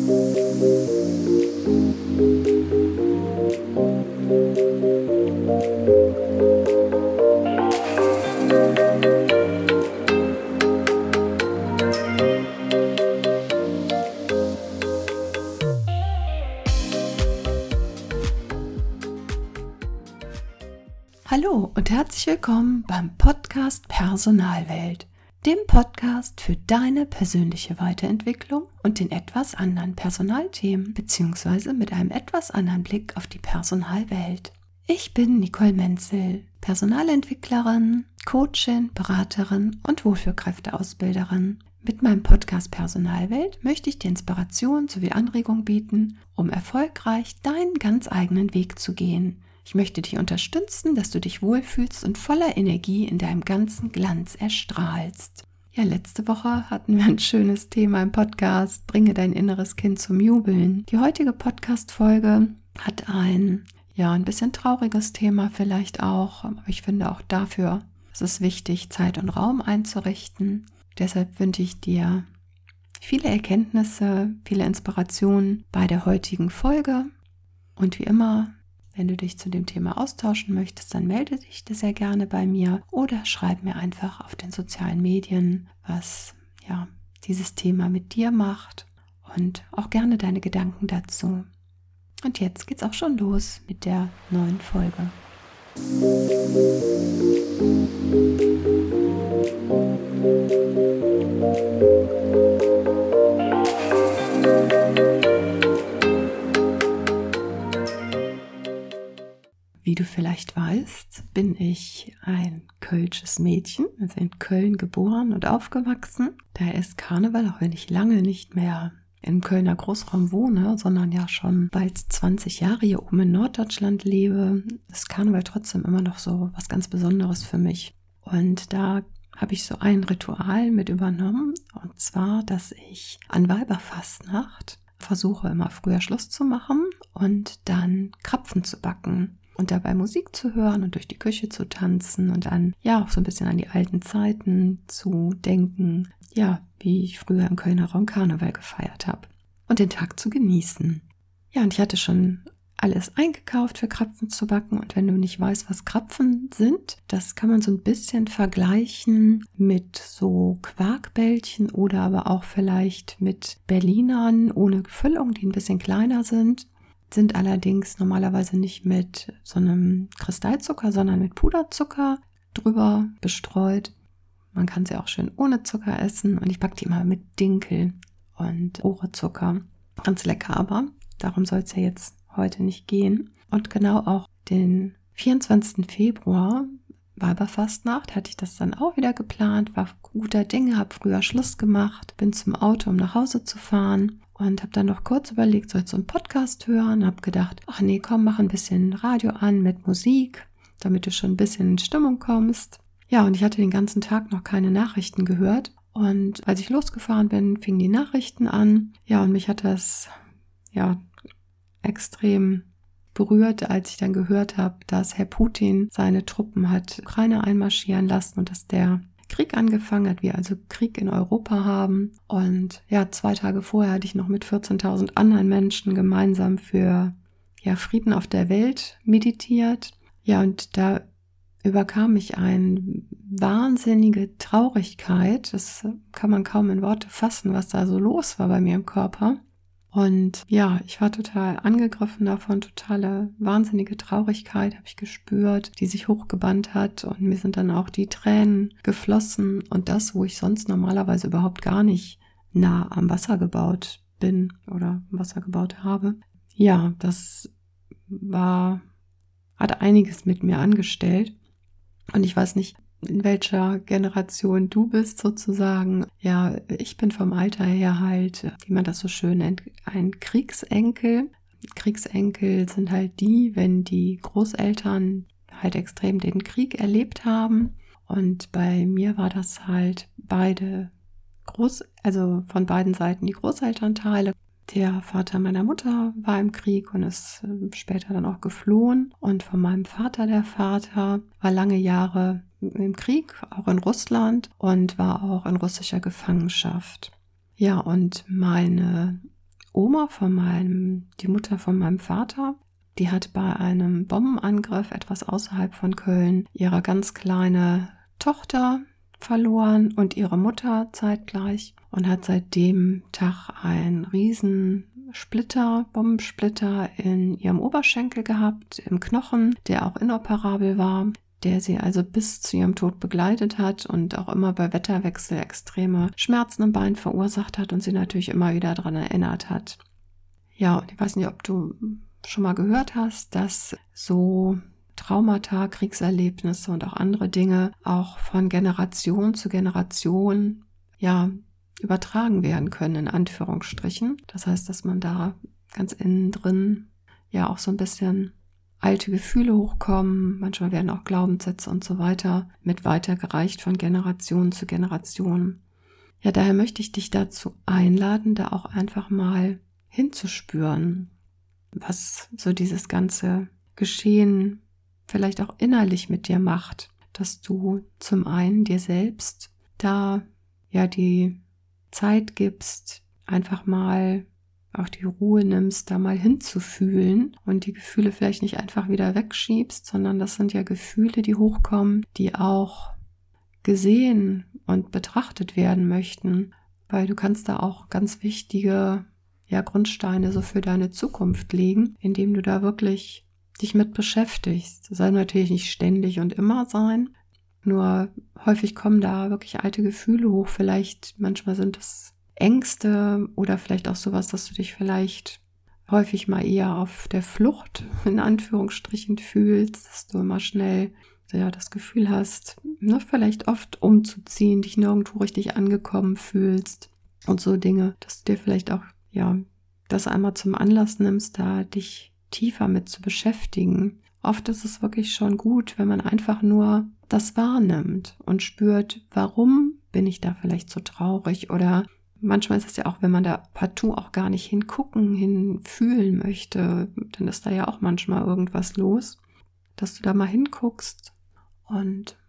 Hallo und herzlich willkommen beim Podcast Personalwelt, dem Podcast für deine persönliche Weiterentwicklung und den etwas anderen Personalthemen bzw. mit einem etwas anderen Blick auf die Personalwelt. Ich bin Nicole Menzel, Personalentwicklerin, Coachin, Beraterin und Wohlfühlkräfteausbilderin. Mit meinem Podcast Personalwelt möchte ich dir Inspiration sowie Anregung bieten, um erfolgreich deinen ganz eigenen Weg zu gehen. Ich möchte dich unterstützen, dass du dich wohlfühlst und voller Energie in deinem ganzen Glanz erstrahlst. Ja, letzte Woche hatten wir ein schönes Thema im Podcast, bringe dein inneres Kind zum Jubeln. Die heutige Podcast-Folge hat ein bisschen trauriges Thema vielleicht auch, aber ich finde auch dafür ist es wichtig, Zeit und Raum einzurichten. Deshalb wünsche ich dir viele Erkenntnisse, viele Inspirationen bei der heutigen Folge und wie immer, wenn du dich zu dem Thema austauschen möchtest, dann melde dich sehr gerne bei mir oder schreib mir einfach auf den sozialen Medien, was dieses Thema mit dir macht und auch gerne deine Gedanken dazu. Und jetzt geht's auch schon los mit der neuen Folge. Wie du vielleicht weißt, bin ich ein kölsches Mädchen, also in Köln geboren und aufgewachsen. Daher ist Karneval, auch wenn ich lange nicht mehr im Kölner Großraum wohne, sondern ja schon bald 20 Jahre hier oben in Norddeutschland lebe, ist Karneval trotzdem immer noch so was ganz Besonderes für mich. Und da habe ich so ein Ritual mit übernommen, und zwar, dass ich an Weiberfastnacht versuche, immer früher Schluss zu machen und dann Krapfen zu backen. Und dabei Musik zu hören und durch die Küche zu tanzen und dann auch so ein bisschen an die alten Zeiten zu denken, wie ich früher im Kölner Raum Karneval gefeiert habe und den Tag zu genießen. Ja, und ich hatte schon alles eingekauft für Krapfen zu backen, und wenn du nicht weißt, was Krapfen sind, das kann man so ein bisschen vergleichen mit so Quarkbällchen oder aber auch vielleicht mit Berlinern ohne Füllung, die ein bisschen kleiner sind allerdings normalerweise nicht mit so einem Kristallzucker, sondern mit Puderzucker drüber bestreut. Man kann sie auch schön ohne Zucker essen, und ich backe die immer mit Dinkel und Rohrzucker. Ganz lecker, aber darum soll es ja jetzt heute nicht gehen. Und genau auch den 24. Februar, Weiberfastnacht, hatte ich das dann auch wieder geplant, war guter Dinge, habe früher Schluss gemacht, bin zum Auto, um nach Hause zu fahren. Und habe dann noch kurz überlegt, soll ich so einen Podcast hören? Habe gedacht, ach nee, komm, mach ein bisschen Radio an mit Musik, damit du schon ein bisschen in Stimmung kommst. Ja, und ich hatte den ganzen Tag noch keine Nachrichten gehört. Und als ich losgefahren bin, fingen die Nachrichten an. Ja, und mich hat das extrem berührt, als ich dann gehört habe, dass Herr Putin seine Truppen hat Ukraine einmarschieren lassen und dass der Krieg angefangen hat, wir also Krieg in Europa haben. Und 2 Tage vorher hatte ich noch mit 14.000 anderen Menschen gemeinsam für Frieden auf der Welt meditiert. Ja, und da überkam mich eine wahnsinnige Traurigkeit. Das kann man kaum in Worte fassen, was da so los war bei mir im Körper. Und ich war total angegriffen davon, totale wahnsinnige Traurigkeit habe ich gespürt, die sich hochgebannt hat, und mir sind dann auch die Tränen geflossen, und das, wo ich sonst normalerweise überhaupt gar nicht nah am Wasser gebaut bin oder am Wasser gebaut habe. Ja, das hat einiges mit mir angestellt, und ich weiß nicht, in welcher Generation du bist sozusagen. Ja, ich bin vom Alter her halt, wie man das so schön nennt, ein Kriegsenkel. Kriegsenkel sind halt die, wenn die Großeltern halt extrem den Krieg erlebt haben. Und bei mir war das halt von beiden Seiten die Großelternteile. Der Vater meiner Mutter war im Krieg und ist später dann auch geflohen. Und von meinem Vater, der Vater, war lange Jahre im Krieg, auch in Russland, und war auch in russischer Gefangenschaft. Ja, und meine Oma die Mutter von meinem Vater, die hat bei einem Bombenangriff etwas außerhalb von Köln ihre ganz kleine Tochter verloren und ihre Mutter zeitgleich und hat seit dem Tag einen riesen Bombensplitter in ihrem Oberschenkel gehabt, im Knochen, der auch inoperabel war, der sie also bis zu ihrem Tod begleitet hat und auch immer bei Wetterwechsel extreme Schmerzen im Bein verursacht hat und sie natürlich immer wieder daran erinnert hat. Ja, und ich weiß nicht, ob du schon mal gehört hast, dass so Traumata, Kriegserlebnisse und auch andere Dinge auch von Generation zu Generation übertragen werden können, in Anführungsstrichen. Das heißt, dass man da ganz innen drin auch so ein bisschen alte Gefühle hochkommen. Manchmal werden auch Glaubenssätze und so weiter mit weitergereicht von Generation zu Generation. Ja, daher möchte ich dich dazu einladen, da auch einfach mal hinzuspüren, was so dieses ganze Geschehen vielleicht auch innerlich mit dir macht, dass du zum einen dir selbst da die Zeit gibst, einfach mal auch die Ruhe nimmst, da mal hinzufühlen und die Gefühle vielleicht nicht einfach wieder wegschiebst, sondern das sind ja Gefühle, die hochkommen, die auch gesehen und betrachtet werden möchten, weil du kannst da auch ganz wichtige Grundsteine so für deine Zukunft legen, indem du da wirklich dich mit beschäftigst. Das soll natürlich nicht ständig und immer sein, nur häufig kommen da wirklich alte Gefühle hoch. Vielleicht manchmal sind es Ängste oder vielleicht auch sowas, dass du dich vielleicht häufig mal eher auf der Flucht in Anführungsstrichen fühlst, dass du immer schnell das Gefühl hast, vielleicht oft umzuziehen, dich nirgendwo richtig angekommen fühlst und so Dinge, dass du dir vielleicht auch das einmal zum Anlass nimmst, da dich tiefer mit zu beschäftigen. Oft ist es wirklich schon gut, wenn man einfach nur das wahrnimmt und spürt, warum bin ich da vielleicht so traurig, oder manchmal ist es ja auch, wenn man da partout auch gar nicht hinfühlen möchte, dann ist da ja auch manchmal irgendwas los, dass du da mal hinguckst und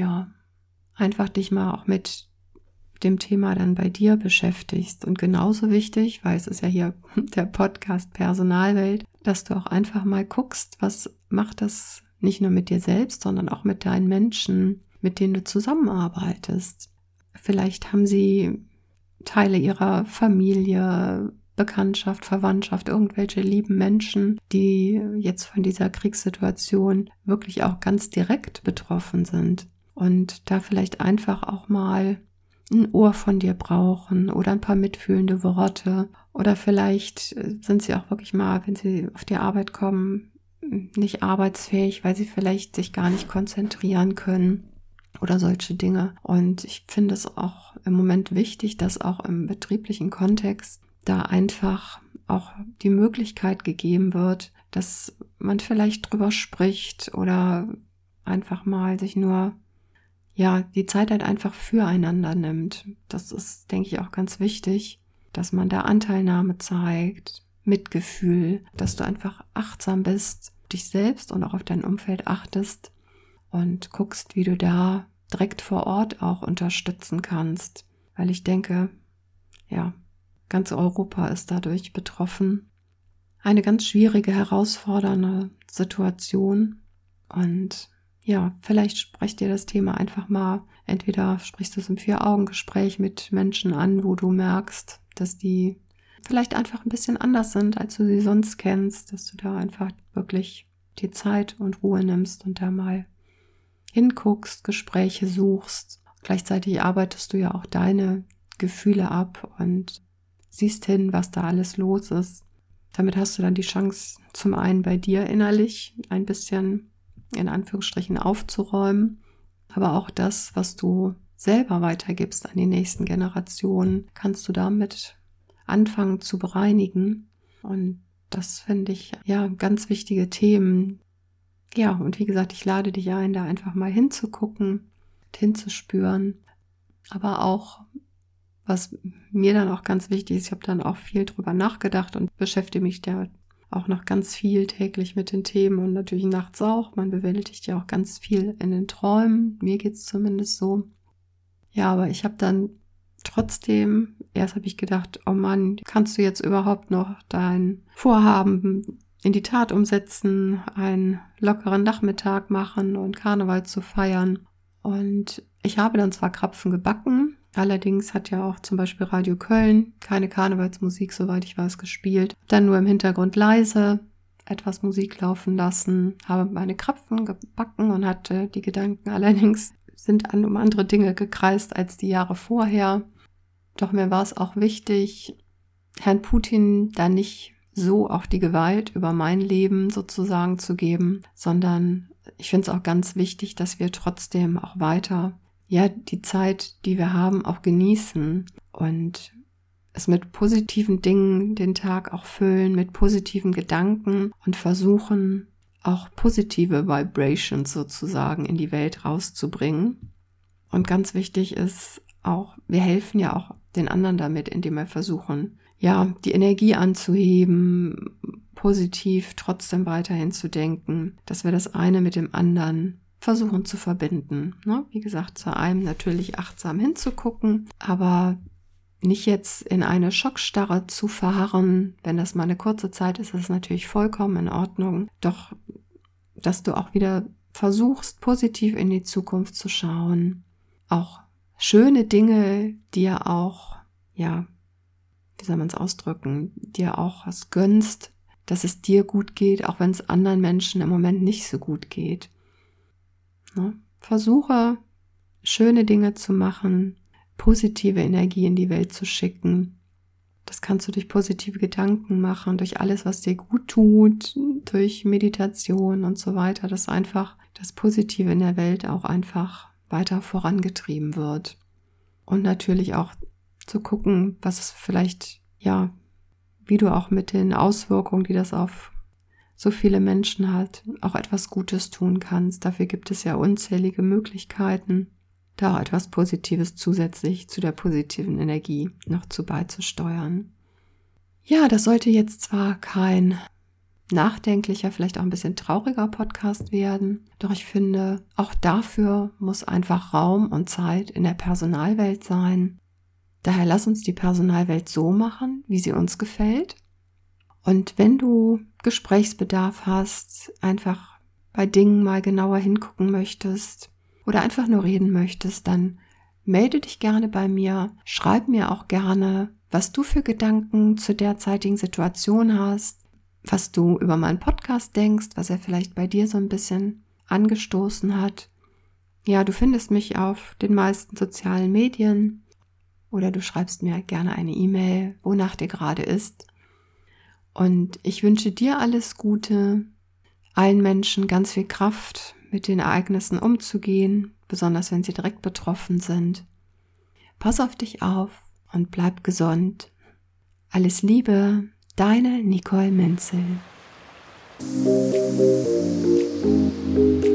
einfach dich mal auch mit dem Thema dann bei dir beschäftigst. Und genauso wichtig, weil es ist ja hier der Podcast Personalwelt, dass du auch einfach mal guckst, was macht das nicht nur mit dir selbst, sondern auch mit deinen Menschen, mit denen du zusammenarbeitest. Vielleicht haben sie Teile ihrer Familie, Bekanntschaft, Verwandtschaft, irgendwelche lieben Menschen, die jetzt von dieser Kriegssituation wirklich auch ganz direkt betroffen sind und da vielleicht einfach auch mal ein Ohr von dir brauchen oder ein paar mitfühlende Worte, oder vielleicht sind sie auch wirklich mal, wenn sie auf die Arbeit kommen, nicht arbeitsfähig, weil sie vielleicht sich gar nicht konzentrieren können oder solche Dinge. Und ich finde es auch im Moment wichtig, dass auch im betrieblichen Kontext da einfach auch die Möglichkeit gegeben wird, dass man vielleicht drüber spricht oder einfach mal sich nur die Zeit halt einfach füreinander nimmt. Das ist, denke ich, auch ganz wichtig, dass man da Anteilnahme zeigt, Mitgefühl, dass du einfach achtsam bist, dich selbst und auch auf dein Umfeld achtest und guckst, wie du da direkt vor Ort auch unterstützen kannst. Weil ich denke, ganz Europa ist dadurch betroffen. Eine ganz schwierige, herausfordernde Situation. Und vielleicht sprecht dir das Thema einfach mal, entweder sprichst du es im 4-Augen-Gespräch mit Menschen an, wo du merkst, dass die vielleicht einfach ein bisschen anders sind, als du sie sonst kennst, dass du da einfach wirklich die Zeit und Ruhe nimmst und da mal hinguckst, Gespräche suchst. Gleichzeitig arbeitest du ja auch deine Gefühle ab und siehst hin, was da alles los ist. Damit hast du dann die Chance, zum einen bei dir innerlich ein bisschen in Anführungsstrichen aufzuräumen, aber auch das, was du selber weitergibst an die nächsten Generationen, kannst du damit anfangen zu bereinigen. Und das finde ich ganz wichtige Themen. Ja, und wie gesagt, ich lade dich ein, da einfach mal hinzugucken, hinzuspüren. Aber auch, was mir dann auch ganz wichtig ist, ich habe dann auch viel drüber nachgedacht und beschäftige mich da auch noch ganz viel täglich mit den Themen und natürlich nachts auch. Man bewältigt ja auch ganz viel in den Träumen. Mir geht es zumindest so. Ja, aber ich habe dann trotzdem, erst habe ich gedacht, oh Mann, kannst du jetzt überhaupt noch dein Vorhaben in die Tat umsetzen, einen lockeren Nachmittag machen und Karneval zu feiern. Und ich habe dann zwar Krapfen gebacken, allerdings hat ja auch zum Beispiel Radio Köln keine Karnevalsmusik, soweit ich weiß, gespielt. Dann nur im Hintergrund leise etwas Musik laufen lassen, habe meine Krapfen gebacken und hatte die Gedanken allerdings sind um andere Dinge gekreist als die Jahre vorher. Doch mir war es auch wichtig, Herrn Putin da nicht so auch die Gewalt über mein Leben sozusagen zu geben, sondern ich finde es auch ganz wichtig, dass wir trotzdem auch weiter, die Zeit, die wir haben, auch genießen und es mit positiven Dingen den Tag auch füllen, mit positiven Gedanken und versuchen, auch positive Vibrations sozusagen in die Welt rauszubringen. Und ganz wichtig ist auch, wir helfen ja auch den anderen damit, indem wir versuchen, die Energie anzuheben, positiv trotzdem weiterhin zu denken, dass wir das eine mit dem anderen versuchen zu verbinden. Wie gesagt, zu einem natürlich achtsam hinzugucken, aber nicht jetzt in eine Schockstarre zu verharren. Wenn das mal eine kurze Zeit ist, ist es natürlich vollkommen in Ordnung. Doch, dass du auch wieder versuchst, positiv in die Zukunft zu schauen. Auch schöne Dinge, dir auch, wie soll man es ausdrücken, dir auch was gönnst, dass es dir gut geht, auch wenn es anderen Menschen im Moment nicht so gut geht. Versuche, schöne Dinge zu machen, positive Energie in die Welt zu schicken. Das kannst du durch positive Gedanken machen, durch alles, was dir gut tut, durch Meditation und so weiter, dass einfach das Positive in der Welt auch einfach weiter vorangetrieben wird. Und natürlich auch zu gucken, was es vielleicht, wie du auch mit den Auswirkungen, die das auf so viele Menschen hat, auch etwas Gutes tun kannst. Dafür gibt es ja unzählige Möglichkeiten, da auch etwas Positives zusätzlich zu der positiven Energie noch zu beizusteuern. Ja, das sollte jetzt zwar kein nachdenklicher, vielleicht auch ein bisschen trauriger Podcast werden, doch ich finde, auch dafür muss einfach Raum und Zeit in der Personalwelt sein. Daher lass uns die Personalwelt so machen, wie sie uns gefällt. Und wenn du Gesprächsbedarf hast, einfach bei Dingen mal genauer hingucken möchtest oder einfach nur reden möchtest, dann melde dich gerne bei mir. Schreib mir auch gerne, was du für Gedanken zur derzeitigen Situation hast, was du über meinen Podcast denkst, was er vielleicht bei dir so ein bisschen angestoßen hat. Ja, du findest mich auf den meisten sozialen Medien oder du schreibst mir gerne eine E-Mail, wonach dir gerade ist. Und ich wünsche dir alles Gute, allen Menschen ganz viel Kraft, mit den Ereignissen umzugehen, besonders wenn sie direkt betroffen sind. Pass auf dich auf und bleib gesund. Alles Liebe, deine Nicole Menzel.